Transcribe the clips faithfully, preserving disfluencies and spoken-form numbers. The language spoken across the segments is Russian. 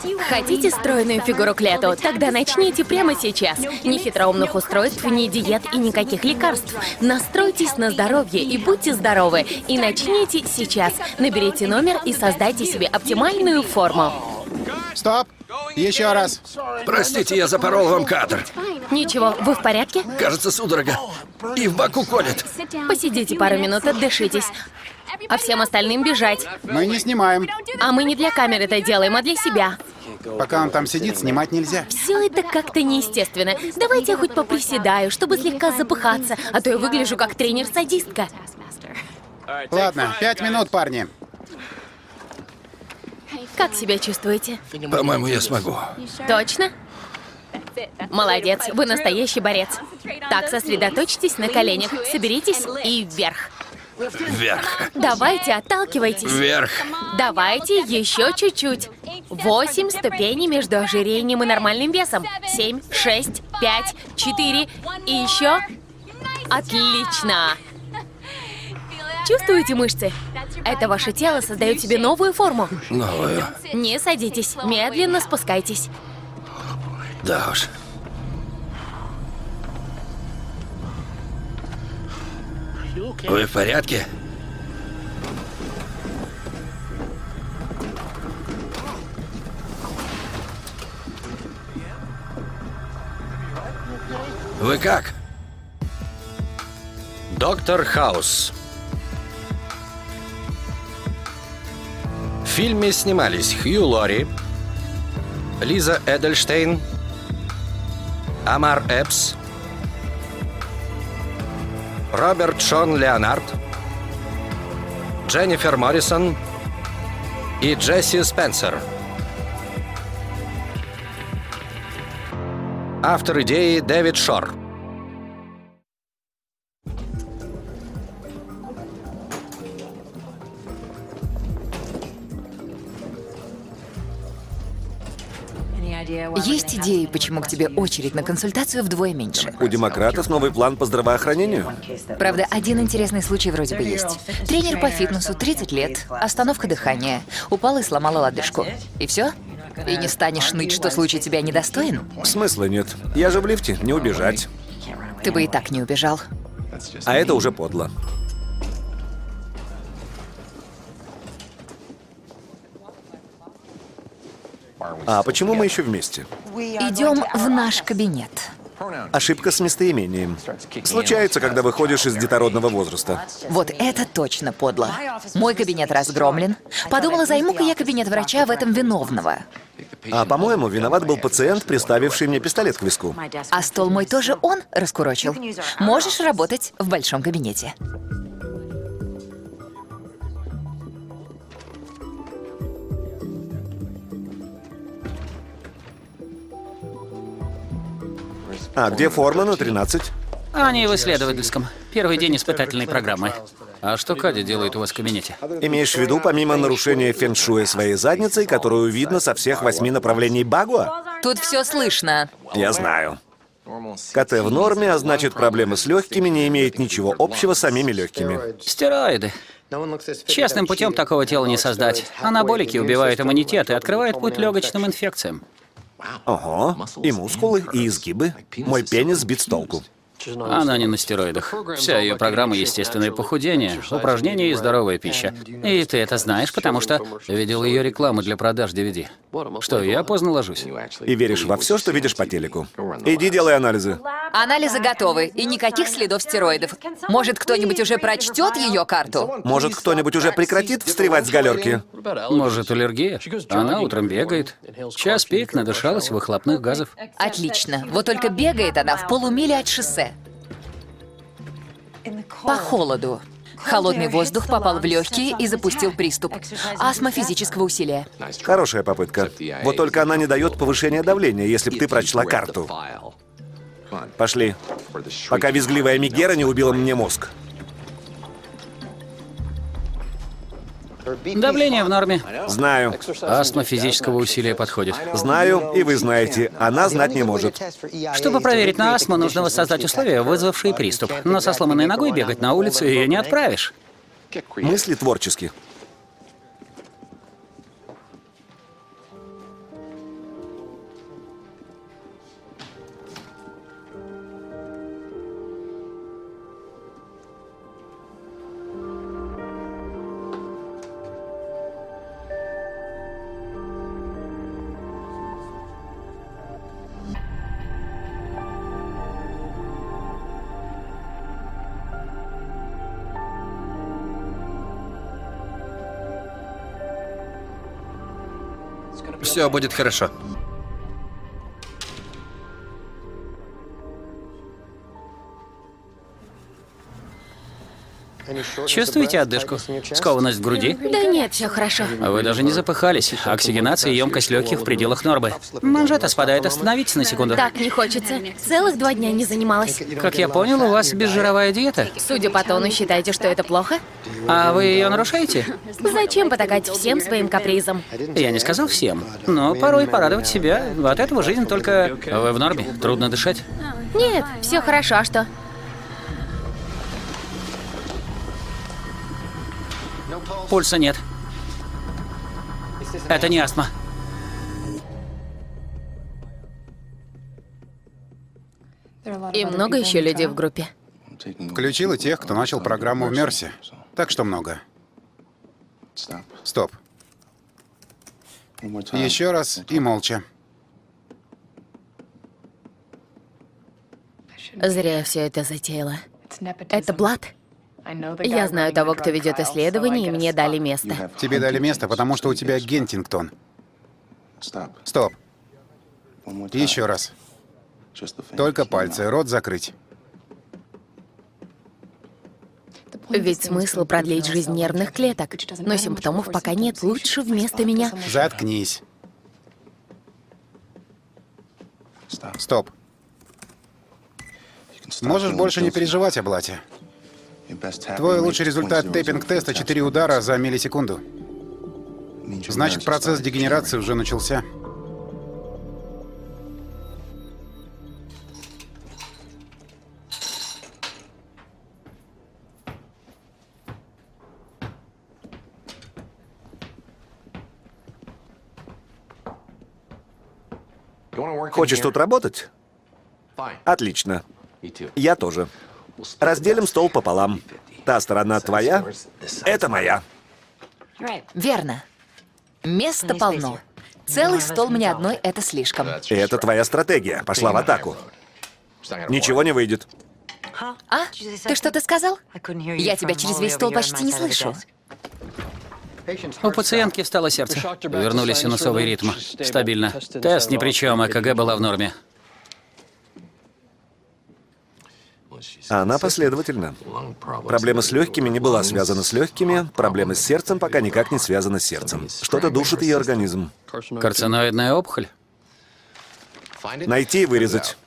Хотите стройную фигуру к лету? Тогда начните прямо сейчас. Ни хитроумных устройств, ни диет и никаких лекарств. Настройтесь на здоровье и будьте здоровы. И начните сейчас. Наберите номер и создайте себе оптимальную форму. Стоп! Еще раз. Простите, я запорол вам кадр. Ничего, вы в порядке? Кажется, судорога. И в боку колет. Посидите пару минут, отдышитесь. А всем остальным бежать. Мы не снимаем. А мы не для камеры это делаем, а для себя. Пока он там сидит, снимать нельзя. Все это как-то неестественно. Давайте я хоть поприседаю, чтобы слегка запыхаться, а то я выгляжу как тренер-садистка. Ладно, пять минут, парни. Как себя чувствуете? По-моему, я смогу. Точно? Молодец, вы настоящий борец. Так, сосредоточьтесь на коленях, соберитесь и вверх. Вверх. Давайте, отталкивайтесь. Вверх. Давайте еще чуть-чуть. Восемь ступеней между ожирением и нормальным весом. Семь, шесть, пять, четыре и еще. Отлично. Чувствуете мышцы? Это ваше тело создает себе новую форму. Новую. Не садитесь, медленно спускайтесь. Да уж. Вы в порядке? Вы как? Доктор Хаус. В фильме снимались Хью Лори, Лиза Эдельштейн, Амар Эпс, Роберт Шон Леонард, Дженнифер Моррисон и Джесси Спенсер. Автор идеи Дэвид Шор. Есть идеи, почему к тебе очередь на консультацию вдвое меньше? У демократов новый план по здравоохранению. Правда, один интересный случай вроде бы есть. Тренер по фитнесу, тридцать лет, остановка дыхания, упала и сломала лодыжку. И все? И не станешь ныть, что случай тебя недостоин? Смысла нет. Я же в лифте, не убежать. Ты бы и так не убежал. А это уже подло. А почему мы еще вместе? Идем в наш кабинет. Ошибка с местоимением. Случается, когда выходишь из детородного возраста. Вот это точно подло. Мой кабинет разгромлен. Подумала, займу-ка я кабинет врача в этом виновного. А, по-моему, виноват был пациент, приставивший мне пистолет к виску. А стол мой тоже он раскурочил. Можешь работать в большом кабинете. А где форма на тринадцать? Они в исследовательском. Первый день испытательной программы. А что Кадя делает у вас в кабинете? Имеешь в виду, помимо нарушения фэншуя своей задницей, которую видно со всех восьми направлений Багуа? Тут все слышно. Я знаю. КТ в норме, а значит, проблемы с легкими не имеют ничего общего с самими легкими. Стероиды. Честным путем такого тела не создать. Анаболики убивают иммунитет и открывают путь легочным инфекциям. Ого, и мускулы, и изгибы. Мой пенис сбит с толку. Она не на стероидах. Вся ее программа — естественное похудение, упражнения и здоровая пища. И ты это знаешь, потому что видел ее рекламу для продаж ди ви ди. Что, я поздно ложусь? И веришь во все, что видишь по телеку. Иди делай анализы. Анализы готовы, и никаких следов стероидов. Может, кто-нибудь уже прочтет ее карту? Может, кто-нибудь уже прекратит встревать с галерки? Может, аллергия? Она утром бегает. Час пик, надышалась выхлопных газов. Отлично. Вот только бегает она в полумиле от шоссе. По холоду. Холодный воздух попал в легкие и запустил приступ. Астма физического усилия. Хорошая попытка. Вот только она не дает повышения давления, если бы ты прочла карту. Пошли. Пока визгливая Мегера не убила мне мозг. Давление в норме. Знаю. Астма физического усилия подходит. Знаю, и вы знаете. Она знать не может. Чтобы проверить на астму, нужно воссоздать условия, вызвавшие приступ. Но со сломанной ногой бегать на улицу ее не отправишь. Мысли творчески. Все будет хорошо. Чувствуете отдышку? Скованность в груди? Да нет, все хорошо. Вы даже не запыхались. Оксигенация и емкость легких в пределах нормы. Манжета спадает, остановитесь на секунду. Так не хочется. Целых два дня не занималась. Как я понял, у вас безжировая диета. Судя по тону, считаете, что это плохо? А вы ее нарушаете? Зачем потакать всем своим капризам? Я не сказал всем, но порой порадовать себя. От этого жизнь только... Вы в норме? Трудно дышать? Нет, все хорошо, а что? Пульса нет. Это не астма. И много еще людей в группе? Включила тех, кто начал программу в Мерси. Так что много. Стоп. Еще раз и молча. Зря я все это затеяла. Это блат. Я знаю того, кто ведет исследование, и мне дали место. Тебе дали место, потому что у тебя Гентингтон. Стоп. Еще раз. Только пальцы, рот закрыть. Ведь смысл продлить жизнь нервных клеток. Но симптомов пока нет, лучше вместо меня. Заткнись. Стоп. Можешь больше не переживать о блате. Твой лучший результат тэппинг-теста — четыре удара за миллисекунду. Значит, процесс дегенерации уже начался. Хочешь тут работать? Отлично. Я тоже. Разделим стол пополам. Та сторона твоя, это моя. Верно. Места полно. Целый стол мне одной — это слишком. И это твоя стратегия. Пошла в атаку. Ничего не выйдет. А? Ты что-то сказал? Я тебя через весь стол почти не слышу. У пациентки встало сердце. Вернули синусовый ритм. Стабильно. Тест ни при чем, ЭКГ была в норме. Она последовательна. Проблема с легкими не была связана с легкими, проблема с сердцем пока никак не связана с сердцем. Что-то душит ее организм. Карциноидная опухоль? Найти и вырезать.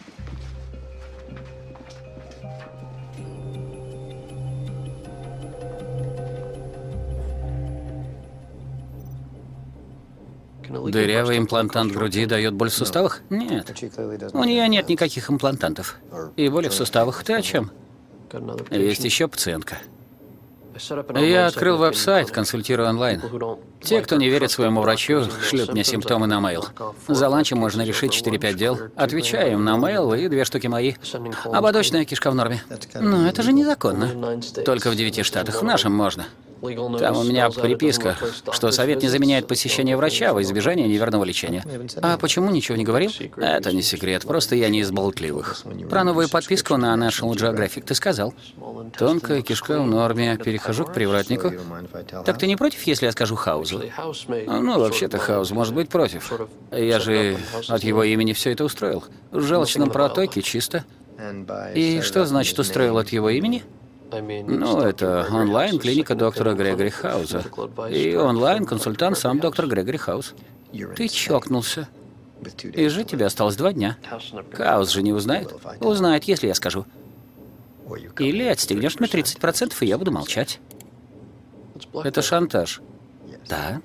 Дырявый имплантант груди дает боль в суставах? Нет. У нее нет никаких имплантантов. И боли в суставах. Ты о чем? Есть еще пациентка. Я открыл веб-сайт, консультирую онлайн. Те, кто не верит своему врачу, шлют мне симптомы на мейл. За ланчем можно решить четыре-пять дел. Отвечаю им на мейл и две штуки мои. Ободочная кишка в норме. Но это же незаконно. Только в девяти штатах. В нашем можно. Там у меня приписка, что совет не заменяет посещение врача во избежание неверного лечения. А почему ничего не говорил? Это не секрет, просто я не из болтливых. Про новую подписку на National Geographic ты сказал. Тонкая кишка в норме, перехожу к привратнику. Так ты не против, если я скажу Хаузу? Ну, вообще-то Хауз может быть против. Я же от его имени все это устроил. В желчном протоке чисто. И что значит устроил от его имени? Ну, это онлайн-клиника доктора Грегори Хауза. И онлайн-консультант сам доктор Грегори Хауз. Ты чокнулся. И жить тебе осталось два дня. Хаус же не узнает. Узнает, если я скажу. Или отстегнешь мне тридцать процентов, и я буду молчать. Это шантаж. Да.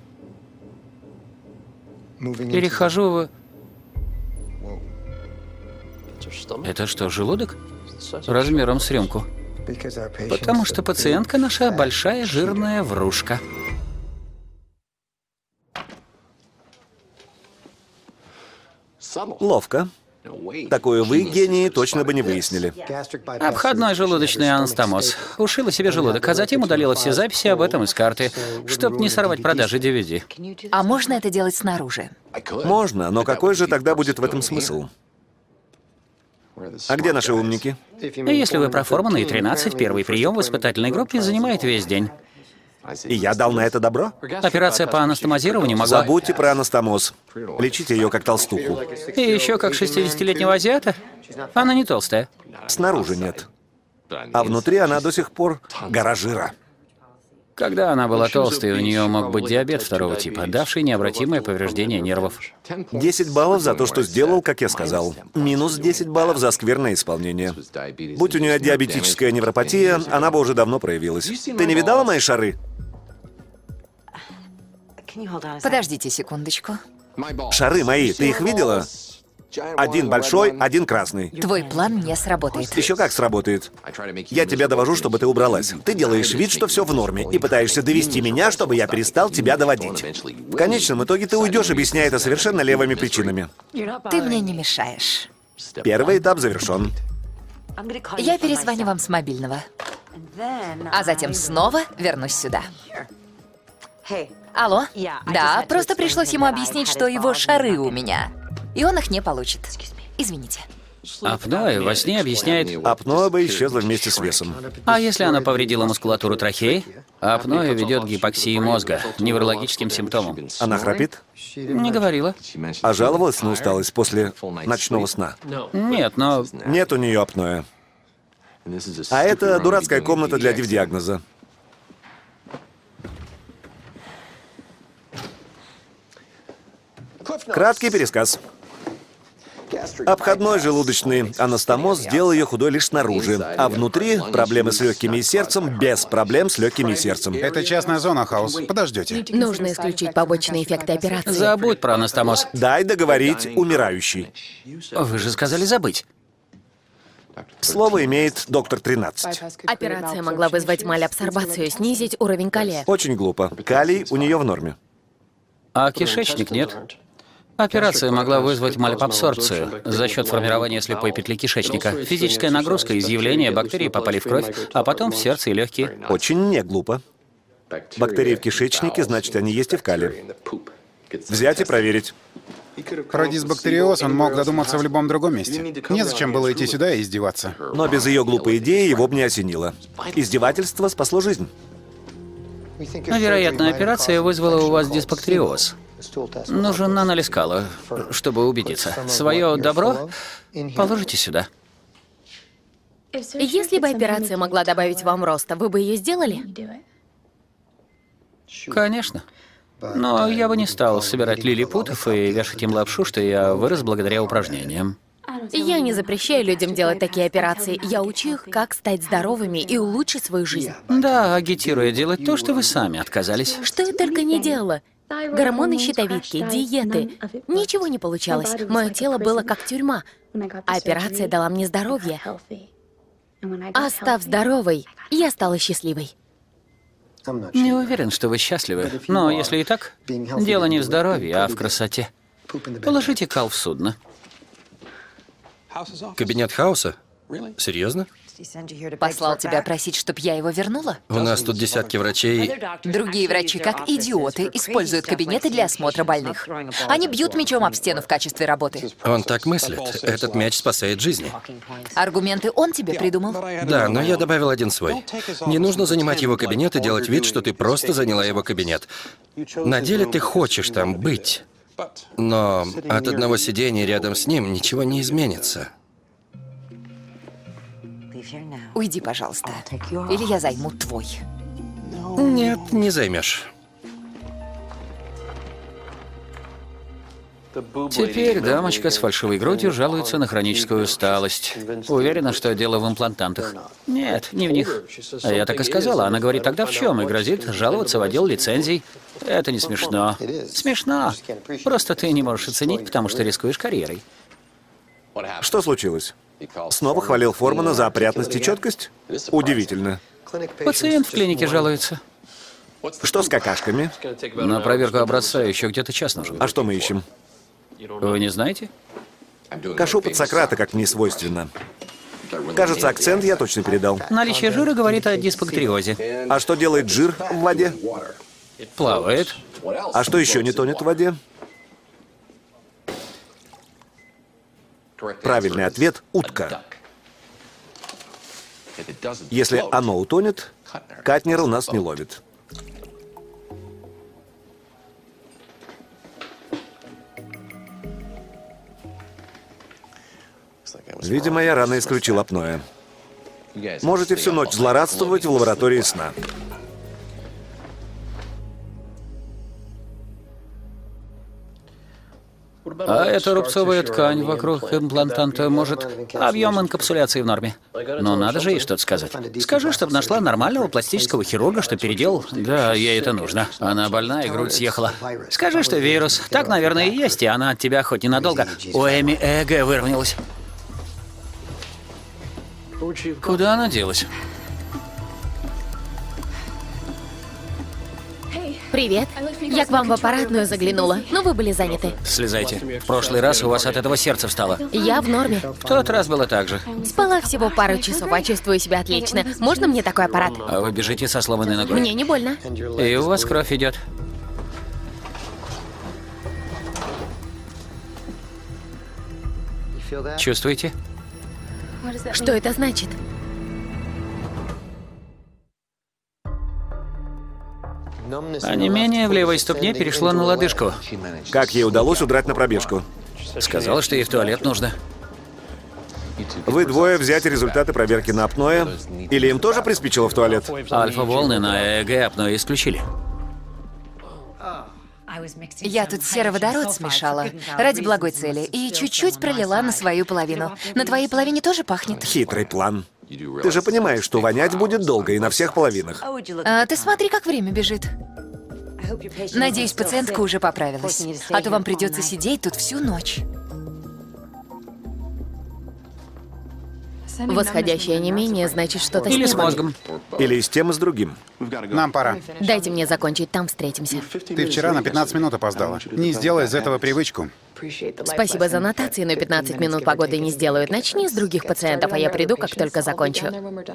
Перехожу в... Это что, желудок? Размером с рюмку. Потому что пациентка наша большая жирная врушка. Ловко. Такое вы, гении, точно бы не выяснили. Обходной желудочный анастомоз. Ушила себе желудок, а затем удалила все записи об этом из карты, чтобы не сорвать продажи ди ви ди. А можно это делать снаружи? Можно, но какой же тогда будет в этом смысл? А где наши умники? Если вы проформаны и тринадцать, первый прием в испытательной группе занимает весь день. И я дал на это добро? Операция по анастомозированию могла... Забудьте про анастомоз. Лечите ее как толстуху. И еще как шестидесятилетнего азиата? Она не толстая. Снаружи нет. А внутри она до сих пор гора жира. Когда она была толстой, у нее мог быть диабет второго типа, давший необратимое повреждение нервов. десять баллов за то, что сделал, как я сказал. Минус десять баллов за скверное исполнение. Будь у нее диабетическая невропатия, она бы уже давно проявилась. Ты не видала мои шары? Подождите секундочку. Шары мои, ты их видела? Один большой, один красный. Твой план не сработает. Еще как сработает. Я тебя довожу, чтобы ты убралась. Ты делаешь вид, что все в норме, и пытаешься довести меня, чтобы я перестал тебя доводить. В конечном итоге ты уйдешь, объясняя это совершенно левыми причинами. Ты мне не мешаешь. Первый этап завершен. Я перезвоню вам с мобильного. А затем снова вернусь сюда. Алло? Да, просто пришлось ему объяснить, что его шары у меня. И он их не получит. Извините. Апноэ во сне объясняет... Апноэ бы исчезла вместе с весом. А если она повредила мускулатуру трахеи? Апноэ ведет к гипоксии мозга, неврологическим симптомам. Она храпит? Не говорила. А жаловалась на усталость после ночного сна? Нет, но... Нет у нее апноэ. А это дурацкая комната для див-диагноза. Краткий пересказ. Обходной желудочный анастомоз сделал ее худой лишь снаружи, а внутри проблемы с легкими и сердцем без проблем с легкими и сердцем. Это частная зона, Хаус. Подождете. Нужно исключить побочные эффекты операции. Забудь про анастомоз. Дай договорить, умирающий. Вы же сказали забыть. Слово имеет доктор тринадцать. Операция могла вызвать малябсорбацию, снизить уровень калия. Очень глупо. Калий у нее в норме. А кишечник нет. Операция могла вызвать малябсорбцию за счет формирования слепой петли кишечника. Физическая нагрузка, изъявление, бактерии попали в кровь, а потом в сердце и легкие. Очень не глупо. Бактерии в кишечнике, значит, они есть и в кале. Взять и проверить. Про дисбактериоз он мог додуматься в любом другом месте. Незачем было идти сюда и издеваться. Но без ее глупой идеи его бы не осенило. Издевательство спасло жизнь. Вероятно, операция вызвала у вас дисбактериоз. Нужен анализ кала, чтобы убедиться. Свое добро положите сюда. Если бы операция могла добавить вам роста, вы бы ее сделали? Конечно. Но я бы не стал собирать лилипутов и вешать им лапшу, что я вырос благодаря упражнениям. Я не запрещаю людям делать такие операции. Я учу их, как стать здоровыми и улучшить свою жизнь. Да, агитируя делать то, что вы сами отказались. Что я только не делала. Гормоны щитовидки, диеты. Ничего не получалось. Мое тело было как тюрьма. А операция дала мне здоровье. А став здоровой, я стала счастливой. Не уверен, что вы счастливы. Но если и так, дело не в здоровье, а в красоте. Положите кал в судно. Кабинет Хауса? Серьезно? Послал тебя просить, чтоб я его вернула? У нас тут десятки врачей. Другие врачи, как идиоты, используют кабинеты для осмотра больных. Они бьют мечом об стену в качестве работы. Он так мыслит. Этот мяч спасает жизни. Аргументы он тебе придумал? Да, но я добавил один свой. Не нужно занимать его кабинет и делать вид, что ты просто заняла его кабинет. На деле ты хочешь там быть. Но от одного сидения рядом с ним ничего не изменится. Уйди, пожалуйста. Или я займу твой. Нет, не займешь. Теперь дамочка с фальшивой грудью жалуется на хроническую усталость. Уверена, что дело в имплантантах. Нет, не в них. А я так и сказала. Она говорит, тогда в чем? И грозит жаловаться в отдел лицензий. Это не смешно. Смешно. Просто ты не можешь оценить, потому что рискуешь карьерой. Что случилось? Снова хвалил Формана за опрятность и четкость? Удивительно. Пациент в клинике жалуется. Что с какашками? На проверку образца еще где-то час нужен. А что мы ищем? Вы не знаете? Кашу под Сократа, как мне свойственно. Кажется, акцент я точно передал. Наличие жира говорит о дисбактериозе. А что делает жир в воде? Плавает. А что еще не тонет в воде? Правильный ответ – утка. Если оно утонет, Катнер у нас не ловит. Видимо, я рано исключил апноэ. Можете всю ночь злорадствовать в лаборатории сна. А эта рубцовая ткань вокруг имплантанта может... Объем инкапсуляции в норме. Но надо же ей что-то сказать. Скажи, чтобы нашла нормального пластического хирурга, что переделал. Да, ей это нужно. Она больна и грудь съехала. Скажи, что вирус. Так, наверное, и есть, и она от тебя хоть ненадолго. У Эми ЭЭГ выровнялась. Куда она делась? Привет. Я к вам в аппаратную заглянула, но вы были заняты. Слезайте. В прошлый раз у вас от этого сердце встало. Я в норме. В тот раз было так же. Спала всего пару часов, а чувствую себя отлично. Можно мне такой аппарат? А вы бежите со сломанной ногой. Мне не больно. И у вас кровь идет. Чувствуете? Что это значит? Онемение в левой ступне перешло на лодыжку. Как ей удалось удрать на пробежку? Сказала, что ей в туалет нужно. Вы двое взять результаты проверки на апноэ? Или им тоже приспичило в туалет? Альфа-волны на ЭЭГ апноэ исключили. Я тут сероводород смешала ради благой цели и чуть-чуть пролила на свою половину. На твоей половине тоже пахнет. Хитрый план. Ты же понимаешь, что вонять будет долго и на всех половинах. А ты смотри, как время бежит. Надеюсь, пациентка уже поправилась. А то вам придется сидеть тут всю ночь. Восходящее онемение значит что-то Или с нервами. мозгом. Или и с тем, и с другим. Нам пора. Дайте мне закончить, там встретимся. Ты вчера на пятнадцать минут опоздала. Не сделай из этого привычку. Спасибо за нотации, но пятнадцать минут погоды не сделают. Начни с других пациентов, а я приду, как только закончу.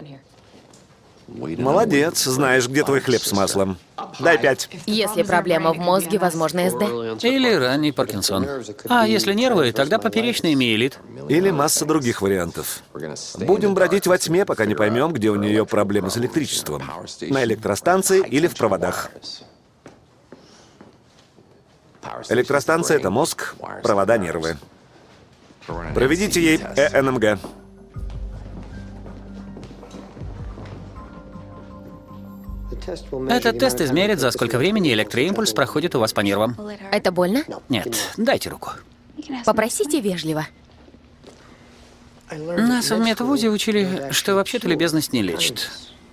Молодец, знаешь, где твой хлеб с маслом. Дай пять. Если проблема в мозге, возможно, СД. Или ранний Паркинсон. А если нервы, тогда поперечный миелит. Или масса других вариантов. Будем бродить во тьме, пока не поймем, где у нее проблемы с электричеством. На электростанции или в проводах. Электростанция — это мозг, провода — нервы. Проведите ей ЭНМГ. Этот тест измерит, за сколько времени электроимпульс проходит у вас по нервам. Это больно? Нет, дайте руку. Попросите вежливо. Нас в медвузе учили, что вообще-то любезность не лечит.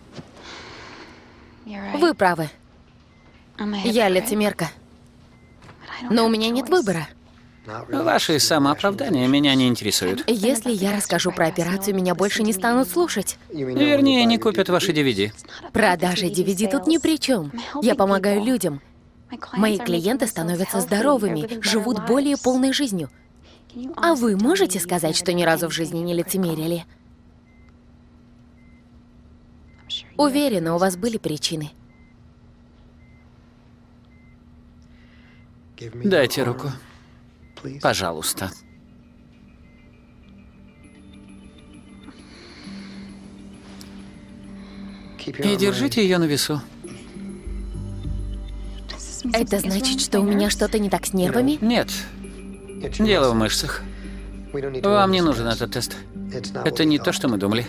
Вы правы. Я лицемерка. Но у меня нет выбора. Ваши самооправдания меня не интересуют. Если я расскажу про операцию, меня больше не станут слушать. Вернее, не купят ваши ди ви ди. Продажи ди ви ди тут ни при чем. Я помогаю людям. Мои клиенты становятся здоровыми, живут более полной жизнью. А вы можете сказать, что ни разу в жизни не лицемерили? Уверена, у вас были причины. Дайте руку. Пожалуйста. И держите ее на весу. Это значит, что у меня что-то не так с нервами? Нет. Дело в мышцах. Вам не нужен этот тест. Это не то, что мы думали.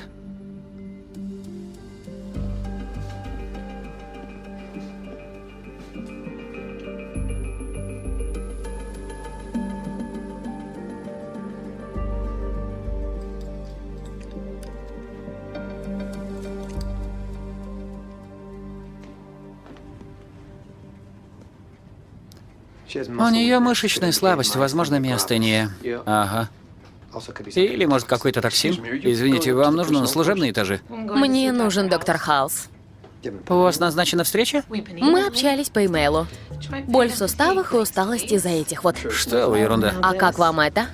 У нее мышечная слабость, возможно, миостения. Ага. Или, может, какой-то токсин. Извините, вам нужно на служебные этажи? Мне нужен доктор Хаус. У вас назначена встреча? Мы общались по имейлу. Боль в суставах и усталость из-за этих вот. Что вы, ерунда. А как вам это?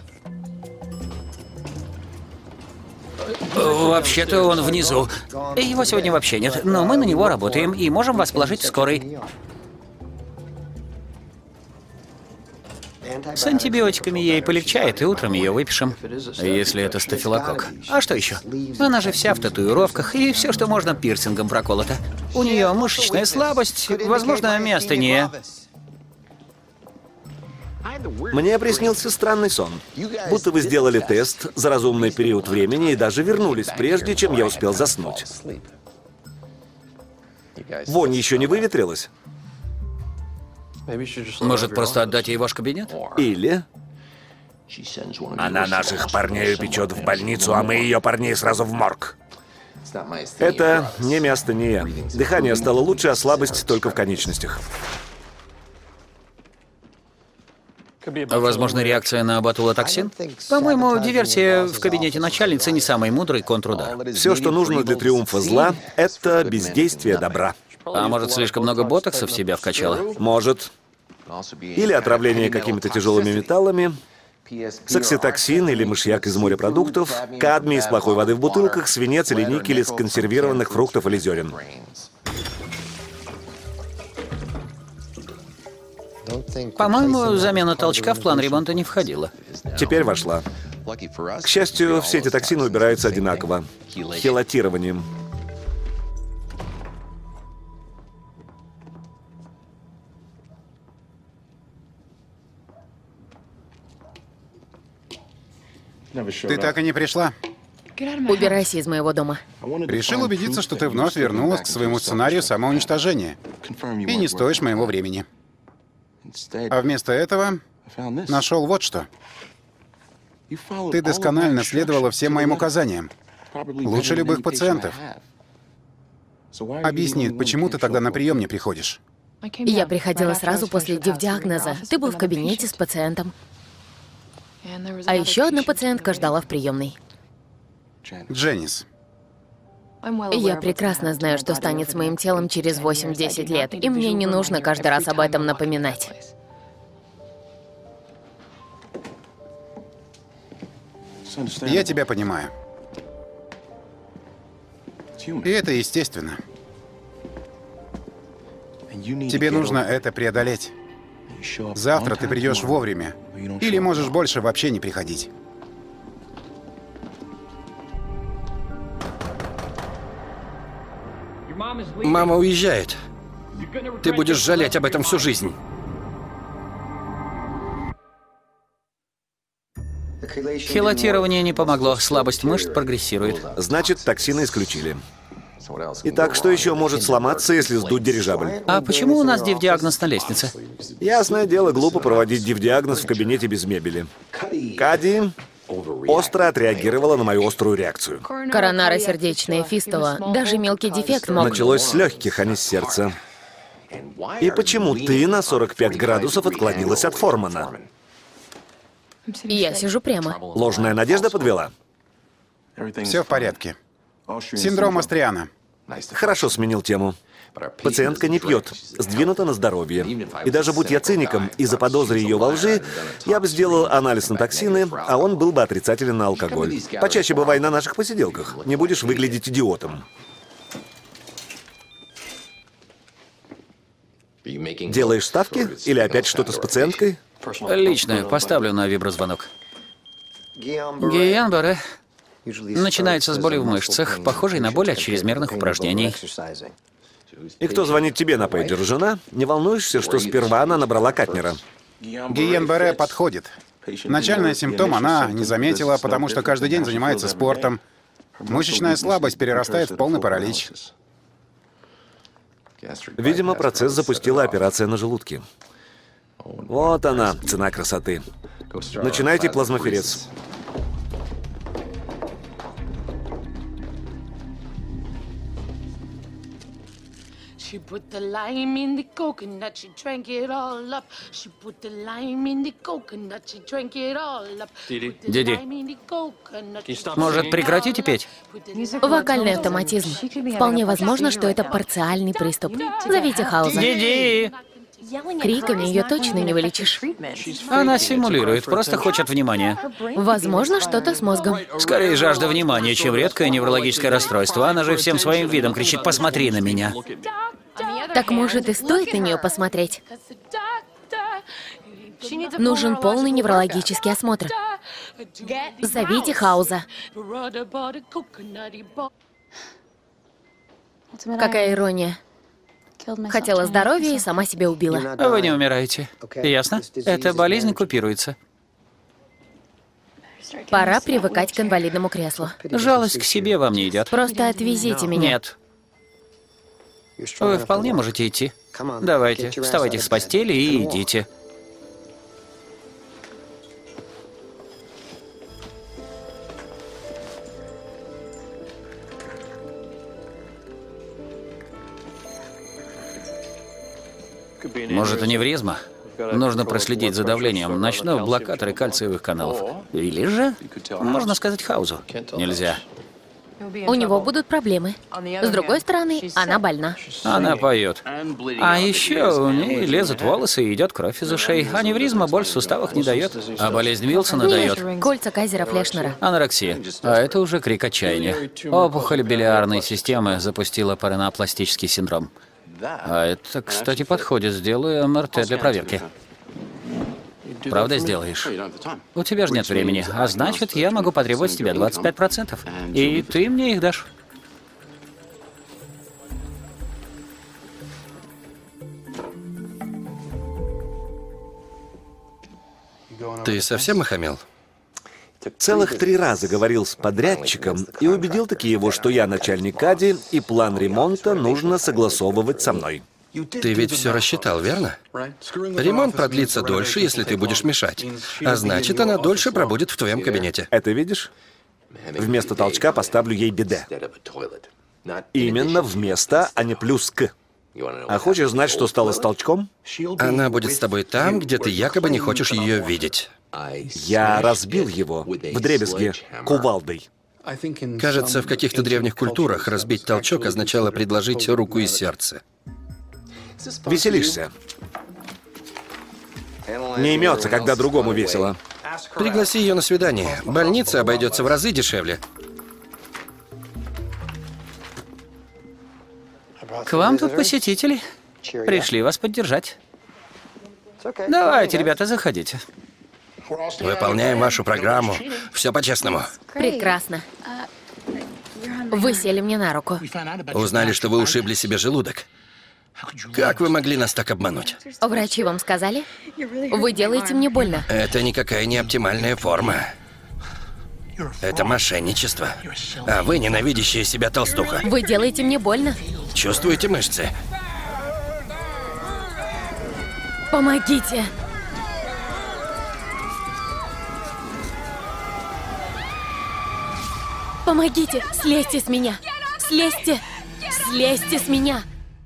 Вообще-то он внизу. Его сегодня вообще нет, но мы на него работаем и можем вас положить в скорой. С антибиотиками ей полегчает, и утром ее выпишем. Если это стафилококк. А что еще? Она же вся в татуировках, и все, что можно, пирсингом проколото. У нее мышечная слабость, возможно, миостения. Мне приснился странный сон. Будто вы сделали тест за разумный период времени и даже вернулись, прежде чем я успел заснуть. Вонь еще не выветрилась? Может, просто отдать ей ваш кабинет? Или... Она наших парней упечет в больницу, а мы ее парней сразу в морг. Это не место, не я. Дыхание стало лучше, а слабость только в конечностях. Возможно, реакция на ботулотоксин? По-моему, диверсия в кабинете начальницы не самый мудрый контрудар. Все, что нужно для триумфа зла, это бездействие добра. А может, слишком много ботокса в себя вкачала? Может. Или отравление какими-то тяжелыми металлами, сакситоксин или мышьяк из морепродуктов, кадмий из плохой воды в бутылках, свинец или никель из консервированных фруктов или зерен. По-моему, замена толчка в план ремонта не входила. Теперь вошла. К счастью, все эти токсины убираются одинаково. Хелатированием. Ты так и не пришла. Убирайся из моего дома. Решил убедиться, что ты вновь вернулась к своему сценарию самоуничтожения. И не стоишь моего времени. А вместо этого нашел вот что. Ты досконально следовала всем моим указаниям. Лучше любых пациентов. Объясни, почему ты тогда на прием не приходишь? Я приходила сразу после див-диагноза. Ты был в кабинете с пациентом. А еще одна пациентка ждала в приемной. Дженнис. Я прекрасно знаю, что станет с моим телом через восемь-десять лет, и мне не нужно каждый раз об этом напоминать. Я тебя понимаю. И это естественно. Тебе нужно это преодолеть. Завтра ты придешь вовремя. Или можешь больше вообще не приходить. Мама уезжает. Ты будешь жалеть об этом всю жизнь. Хелатирование не помогло, слабость мышц прогрессирует. Значит, токсины исключили. Итак, что еще может сломаться, если сдуть дирижабль? А почему у нас див-диагноз на лестнице? Ясное дело, глупо проводить див-диагноз в кабинете без мебели. Кади остро отреагировала на мою острую реакцию. Коронаросердечная фистула. Даже мелкий дефект мог... Началось с легких, а не с сердца. И почему ты на сорок пять градусов отклонилась от Формана? Я сижу прямо. Ложная надежда подвела? Все в порядке. Синдром Астриана. Хорошо сменил тему. Пациентка не пьет, сдвинута на здоровье. И даже будь я циником и заподозри ее во лжи, я бы сделал анализ на токсины, а он был бы отрицателен на алкоголь. Почаще бывай на наших посиделках, не будешь выглядеть идиотом. Делаешь ставки? Или опять что-то с пациенткой? Лично поставлю на виброзвонок. Гиен-Барре начинается с боли в мышцах, похожей на боль от чрезмерных упражнений. И кто звонит тебе на пейджер? Жена? Не волнуешься, что сперва она набрала Катнера? Гиен-Барре подходит. Начальный симптом она не заметила, потому что каждый день занимается спортом. Мышечная слабость перерастает в полный паралич. Видимо, процесс запустила операция на желудке. Вот она, цена красоты. Начинайте плазмоферез. She put the lime in the coconut, she drank it all up. She put the lime in the coconut, she drank it all up. Диди, может, прекратите петь? Вокальный автоматизм. Вполне возможно, что это парциальный приступ. Зовите Хауза. Диди! Криками ее точно не вылечишь. Она симулирует, просто хочет внимания. Возможно, что-то с мозгом. Скорее жажда внимания, чем редкое неврологическое расстройство. Она же всем своим видом кричит: «Посмотри на меня». Так может и стоит на нее посмотреть? Нужен полный неврологический осмотр. Зовите Хауза. Какая ирония. Хотела здоровья и сама себя убила. Вы не умираете. Ясно? Эта болезнь купируется. Пора привыкать к инвалидному креслу. Жалость к себе вам не идет. Просто отвезите меня. Нет. Вы вполне можете идти. Давайте, вставайте с постели и идите. Может, аневризма? Нужно проследить за давлением. Начну блокаторы кальциевых каналов. Или же, можно сказать Хаузу. Нельзя. У него будут проблемы. С другой стороны, она больна. Она поет. А еще у нее лезут волосы и идет кровь из ушей. Аневризма боль в суставах не дает. А болезнь Вилсона дает. Кольца Кайзера Флешнера. Анорексия. А это уже крик отчаяния. Опухоль билиарной системы запустила паренопластический синдром. А это, кстати, подходит. Сделаю эм эр тэ для проверки. Правда сделаешь? У тебя же нет времени, а значит, я могу потребовать с тебя двадцать пять процентов. И ты мне их дашь. Ты совсем охамел? Целых три раза говорил с подрядчиком и убедил таки его, что я начальник Кади, и план ремонта нужно согласовывать со мной. Ты ведь все рассчитал, верно? Ремонт продлится дольше, если ты будешь мешать. А значит, она дольше пробудет в твоем кабинете. Это видишь? Вместо толчка поставлю ей биде. Именно вместо, а не плюс к. А хочешь знать, что стало с толчком? Она будет с тобой там, где ты якобы не хочешь ее видеть. Я разбил его вдребезги кувалдой. Кажется, в каких-то древних культурах разбить толчок означало предложить руку и сердце. Веселишься. Не имется, когда другому весело. Пригласи ее на свидание. Больница обойдется в разы дешевле. К вам тут посетители. Пришли вас поддержать. Давайте, ребята, заходите. Выполняем вашу программу. Все по-честному. Прекрасно. Вы сели мне на руку. Узнали, что вы ушибли себе желудок. Как вы могли нас так обмануть? Врачи вам сказали? Вы делаете мне больно. Это никакая не оптимальная форма. Это мошенничество. А вы ненавидящая себя толстуха. Вы делаете мне больно. Чувствуете мышцы? Помогите. Помогите. Слезьте с меня. Слезьте. Слезьте с меня.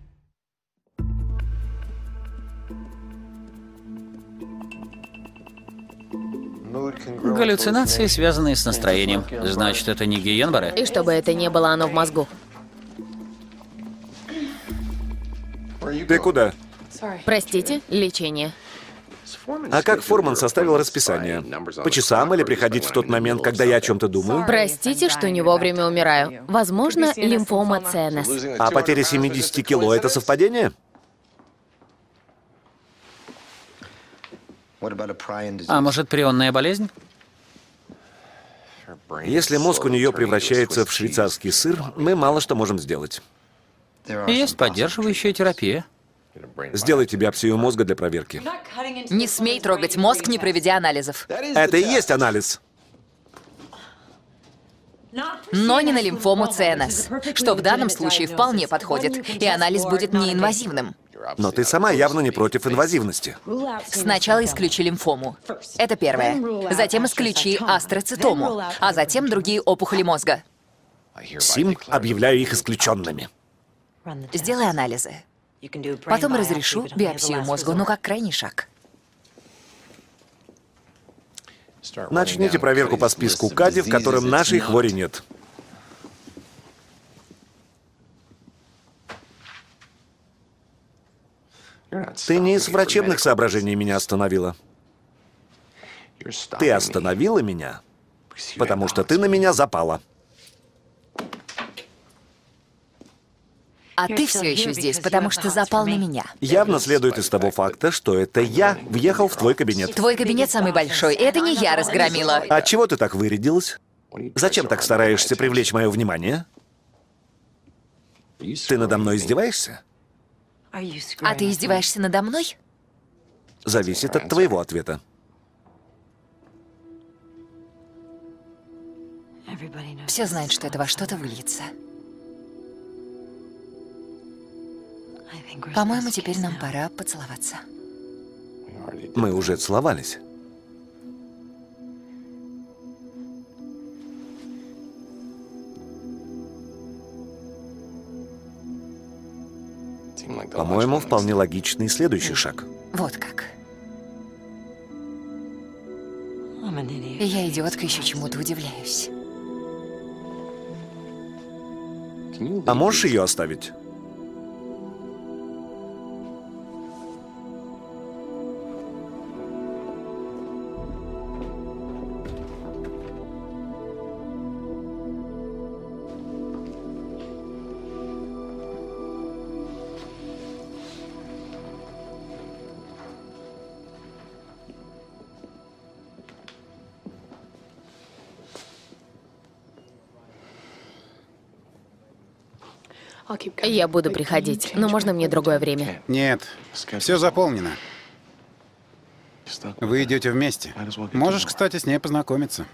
Галлюцинации, связанные с настроением. Значит, это не Гиенборе? И чтобы это не было оно в мозгу. Ты куда? Простите, лечение. А как Форман составил расписание? По часам или приходить в тот момент, когда я о чем-то думаю? Простите, что не вовремя умираю. Возможно, лимфома Си Эн Эс. А потеря семидесяти кило — это совпадение? А может, прионная болезнь? Если мозг у нее превращается в швейцарский сыр, мы мало что можем сделать. Есть поддерживающая терапия. Сделайте биопсию мозга для проверки. Не смей трогать мозг, не проведя анализов. Это и есть анализ. Но не на лимфому Си Эн Эс, что в данном случае вполне подходит, и анализ будет неинвазивным. Но ты сама явно не против инвазивности. Сначала исключи лимфому. Это первое. Затем исключи астроцитому, а затем другие опухоли мозга. Сим, объявляю их исключенными. Сделай анализы. Потом разрешу биопсию мозга, ну как крайний шаг. Начните проверку по списку Кади, в котором нашей хвори нет. Ты не из врачебных соображений меня остановила. Ты остановила меня, потому что ты на меня запала. А ты все еще здесь, потому что запал на меня. Явно следует из того факта, что это я въехал в твой кабинет. Твой кабинет самый большой, и это не я разгромила. А чего ты так вырядилась? Зачем так стараешься привлечь мое внимание? Ты надо мной издеваешься? А ты издеваешься надо мной? Зависит от твоего ответа. Все знают, что это во что-то выльется. По-моему, теперь нам пора поцеловаться. Мы уже целовались. По-моему, вполне логичный следующий шаг. Вот как. Я, идиотка, еще чему-то удивляюсь. А можешь ее оставить? Я буду приходить, но можно мне другое время? Нет, все заполнено. Вы идете вместе. Можешь, кстати, с ней познакомиться.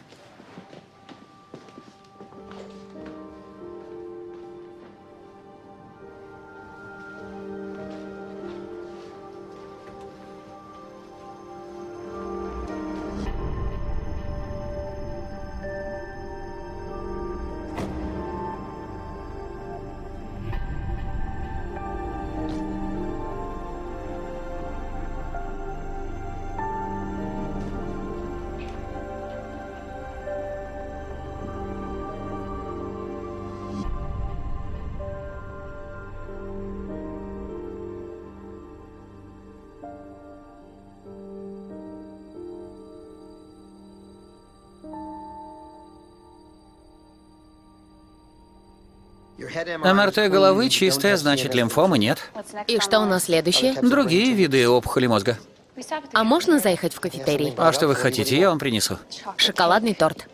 эм эр тэ головы чистая, значит, лимфомы нет. И что у нас следующее? Другие виды опухоли мозга. А можно заехать в кафетерий? А что вы хотите? Я вам принесу. Шоколадный торт.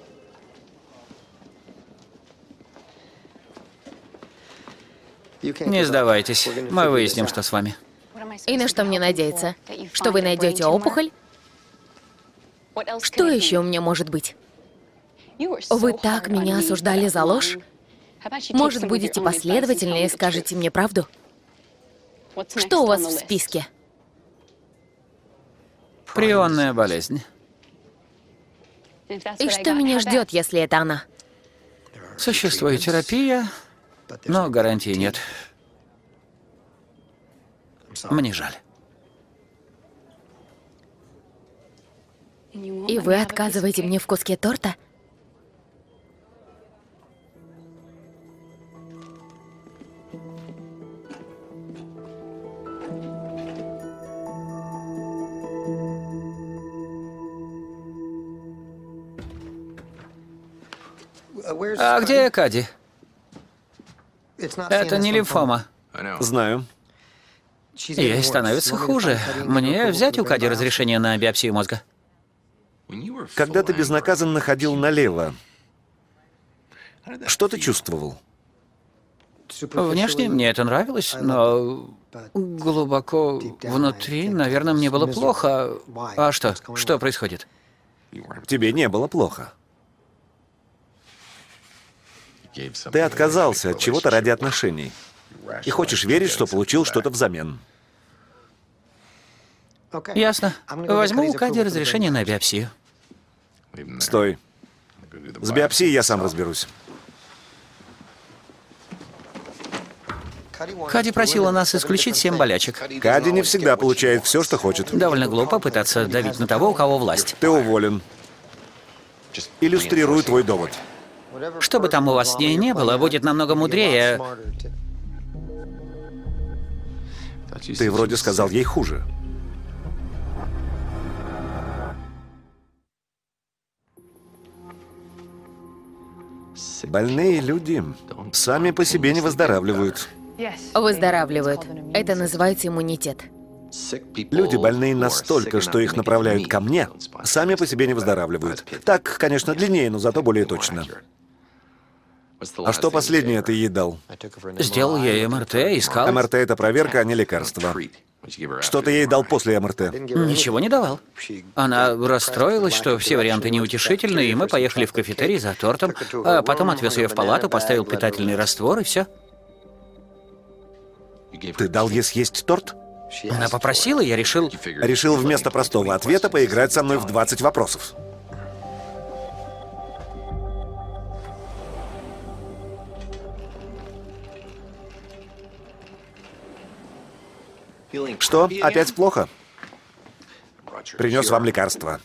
Не сдавайтесь. Мы выясним, что с вами. И на что мне надеяться? Что вы найдете опухоль? Что еще у меня может быть? Вы так меня осуждали за ложь? Может, будете последовательнее и скажете мне правду? Что у вас в списке? Прионная болезнь. И что меня ждет, если это она? Существует терапия, но гарантии нет. Мне жаль. И вы отказываете мне в куске торта? А где Кади? Это не лимфома. Знаю. Ей становится хуже. Мне взять у Кади разрешение на биопсию мозга? Когда ты безнаказанно ходил налево, что ты чувствовал? Внешне мне это нравилось, но глубоко внутри, наверное, мне было плохо. А что? Что происходит? Тебе не было плохо. Ты отказался от чего-то ради отношений. И хочешь верить, что получил что-то взамен. Ясно. Возьму у Кади разрешение на биопсию. Стой. С биопсией я сам разберусь. Кади просила нас исключить семь болячек. Кади не всегда получает все, что хочет. Довольно глупо пытаться давить на того, у кого власть. Ты уволен. Иллюстрирую твой довод. Что бы там у вас с ней не было, будет намного мудрее. Ты вроде сказал ей хуже. Больные люди сами по себе не выздоравливают. Выздоравливают. Это называется иммунитет. Люди, больные настолько, что их направляют ко мне, сами по себе не выздоравливают. Так, конечно, длиннее, но зато более точно. А что последнее ты ей дал? Сделал ей эм эр тэ, искал. эм эр тэ — это проверка, а не лекарство. Что ты ей дал после эм эр тэ? Ничего не давал. Она расстроилась, что все варианты неутешительны, и мы поехали в кафетерий за тортом, а потом отвез ее в палату, поставил питательный раствор, и все. Ты дал ей съесть торт? Она попросила, я решил... Решил вместо простого ответа поиграть со мной в двадцать вопросов. Что? Опять плохо? Принес вам лекарство.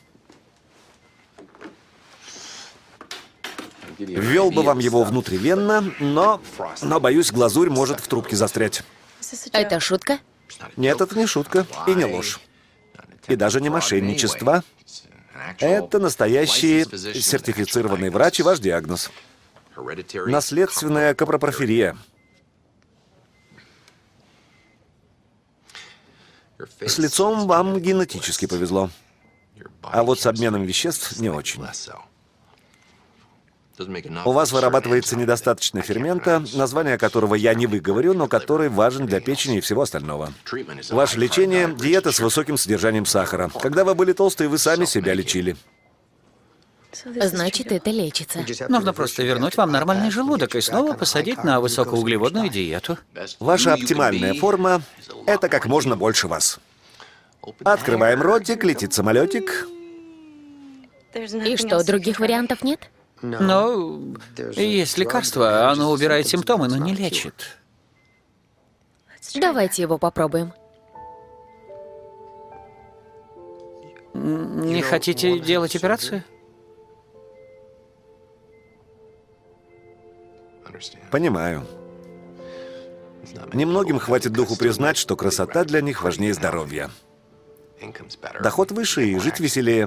Ввел бы вам его внутривенно, но... Но, боюсь, глазурь может в трубке застрять. Это шутка? Нет, это не шутка и не ложь. И даже не мошенничество. Это настоящий сертифицированный врач и ваш диагноз. Наследственная капропрофирия. С лицом вам генетически повезло. А вот с обменом веществ не очень. У вас вырабатывается недостаточно фермента, название которого я не выговорю, но который важен для печени и всего остального. Ваше лечение – диета с высоким содержанием сахара. Когда вы были толстые, вы сами себя лечили. Значит, это лечится. Нужно просто вернуть вам нормальный желудок и снова посадить на высокоуглеводную диету. Ваша оптимальная форма – это как можно больше вас. Открываем ротик, летит самолетик. И что, других вариантов нет? Но есть лекарство, оно убирает симптомы, но не лечит. Давайте его попробуем. Не хотите делать операцию? Понимаю. Немногим хватит духу признать, что красота для них важнее здоровья. Доход выше и жить веселее.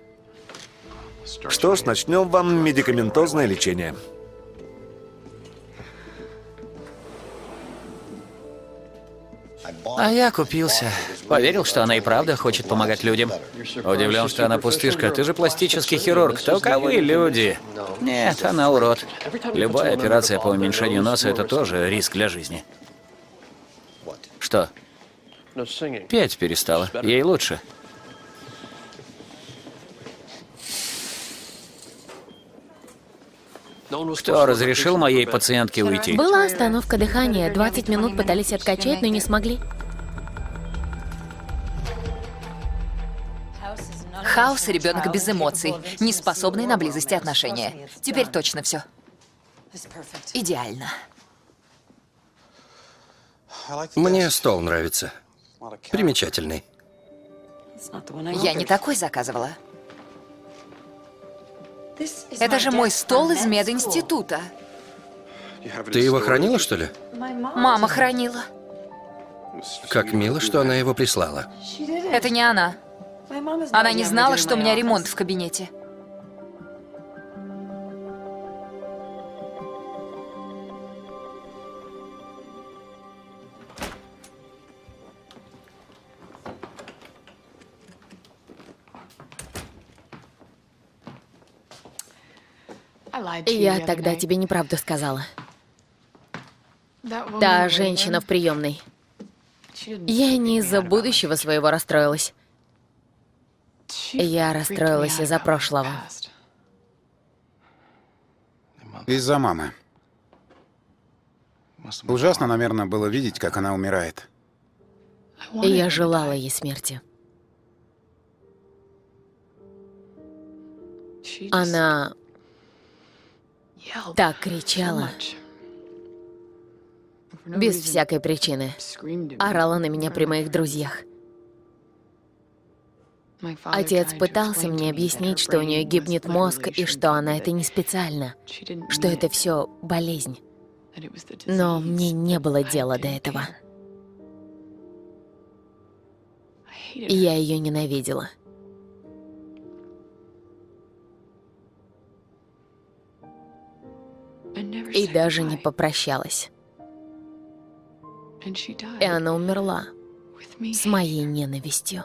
Что ж, начнем вам медикаментозное лечение. А я купился. Поверил, что она и правда хочет помогать людям. Удивлен, что она пустышка. Ты же пластический хирург. Таковы люди. Нет, она урод. Любая операция по уменьшению носа — это тоже риск для жизни. Что? Петь перестала. Ей лучше. Кто разрешил моей пациентке уйти? Была остановка дыхания. двадцать минут пытались откачать, но не смогли. Хаос и ребенок без эмоций, не способный на близости отношения. Теперь точно все. Идеально. Мне стол нравится. Примечательный. Я не такой заказывала. Это же мой стол из мединститута. Ты его хранила, что ли? Мама хранила. Как мило, что она его прислала. Это не она. Она не знала, что у меня ремонт в кабинете. Я тогда тебе неправду сказала. Та женщина в приемной. Я не из-за будущего своего расстроилась. Я расстроилась из-за прошлого. Из-за мамы. Ужасно, наверное, было видеть, как она умирает. И я желала ей смерти. Она так кричала. Без всякой причины. Орала на меня при моих друзьях. Отец пытался мне объяснить, что у нее гибнет мозг, и что она это не специально, что это все болезнь. Но мне не было дела до этого. И я ее ненавидела. И даже не попрощалась. И она умерла с моей ненавистью.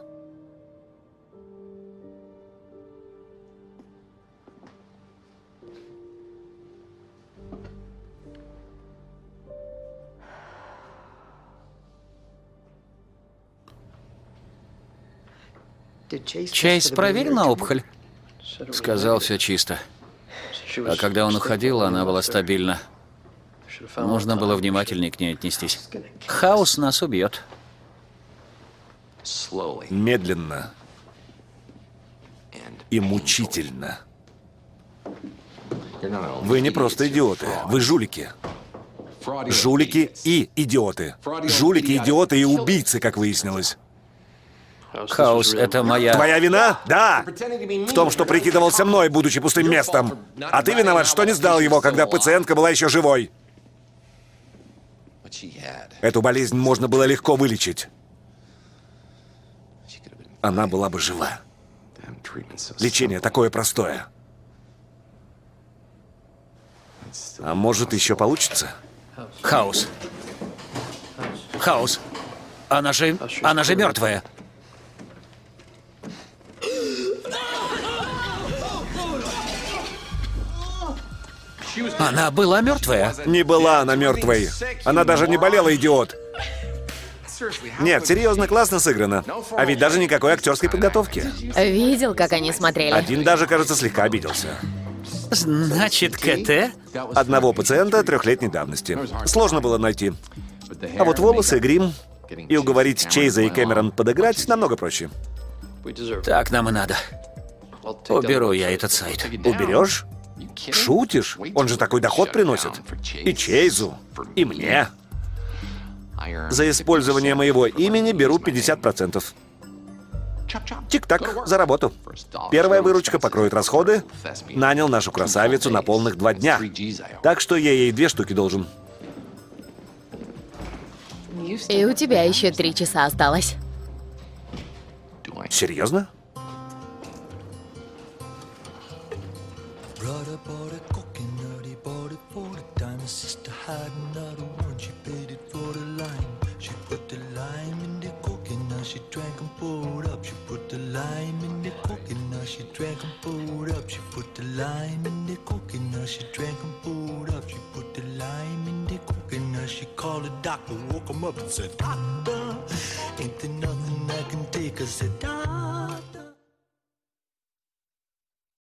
Чейз проверил на опухоль? Сказал, все чисто. А когда он уходил, она была стабильна. Нужно было внимательнее к ней отнестись. Хаос нас убьет. Медленно и мучительно. Вы не просто идиоты, вы жулики. Жулики и идиоты. Жулики, идиоты и убийцы, как выяснилось. Хаос — это моя... Твоя вина? Да! В том, что прикидывался мной, будучи пустым местом. А ты виноват, что не сдал его, когда пациентка была еще живой. Эту болезнь можно было легко вылечить. Она была бы жива. Лечение такое простое. А может, еще получится? Хаос. Хаос. Она же... Она же мертвая. Она была мертвая? Не была она мертвой. Она даже не болела, идиот. Нет, серьезно, классно сыграно. А ведь даже никакой актерской подготовки. Видел, как они смотрели? Один даже, кажется, слегка обиделся. Значит, КТ? Одного пациента трехлетней давности. Сложно было найти. А вот волосы, грим и уговорить Чейза и Кэмерон подыграть намного проще. Так нам и надо. Уберу я этот сайт. Уберешь? Шутишь? Он же такой доход приносит. И Чейзу, и мне. За использование моего имени беру пятьдесят процентов. Тик-так, за работу. Первая выручка покроет расходы. Нанял нашу красавицу на полных два дня. Так что я ей две штуки должен. И у тебя еще три часа осталось. Серьезно? Doctor woke him up and said, "Doctor, ain't there nothing I can take?" I said, "Doctor."